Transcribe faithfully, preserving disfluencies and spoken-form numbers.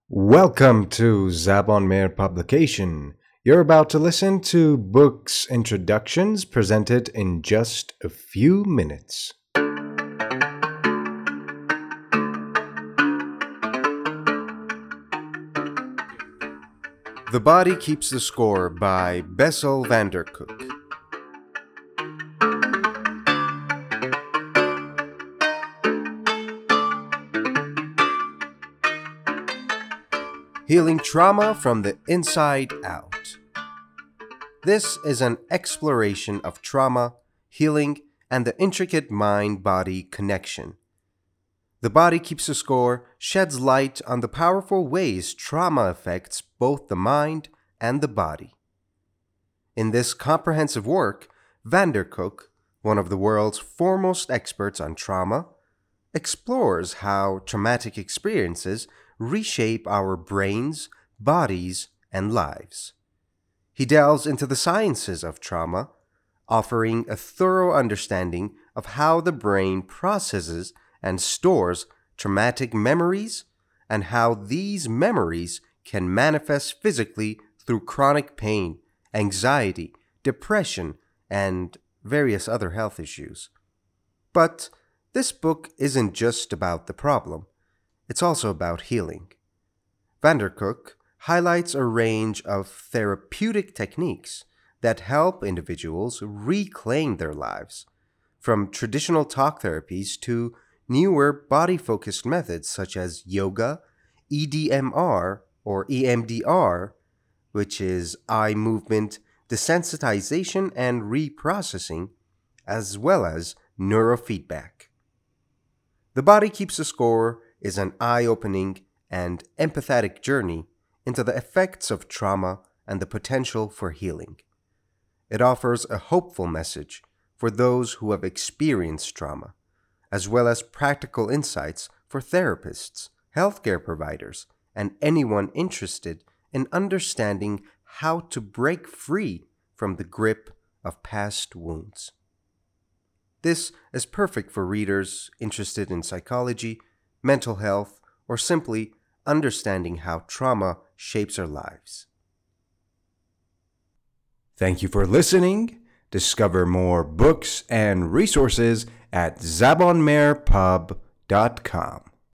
Welcome to Zabon Meir Publication. You're about to listen to books introductions presented in just a few minutes. The Body Keeps the Score by Bessel van der Kolk. Healing Trauma from the Inside Out. This is an exploration of trauma, healing, and the intricate mind-body connection. The Body Keeps the Score sheds light on the powerful ways trauma affects both the mind and the body. In this comprehensive work, van der Kolk, one of the world's foremost experts on trauma, explores how traumatic experiences reshape our brains, bodies, and lives. He delves into the sciences of trauma, offering a thorough understanding of how the brain processes and stores traumatic memories and how these memories can manifest physically through chronic pain, anxiety, depression, and various other health issues. But this book isn't just about the problem. It's also about healing. Van der Kolk highlights a range of therapeutic techniques that help individuals reclaim their lives, from traditional talk therapies to newer body-focused methods such as yoga, E D M R or E M D R, which is eye movement desensitization and reprocessing, as well as neurofeedback. The Body Keeps the Score is an eye-opening and empathetic journey into the effects of trauma and the potential for healing. It offers a hopeful message for those who have experienced trauma, as well as practical insights for therapists, healthcare providers, and anyone interested in understanding how to break free from the grip of past wounds. This is perfect for readers interested in psychology, mental health, or simply understanding how trauma shapes our lives. Thank you for listening. Discover more books and resources at zabon meir pub dot com.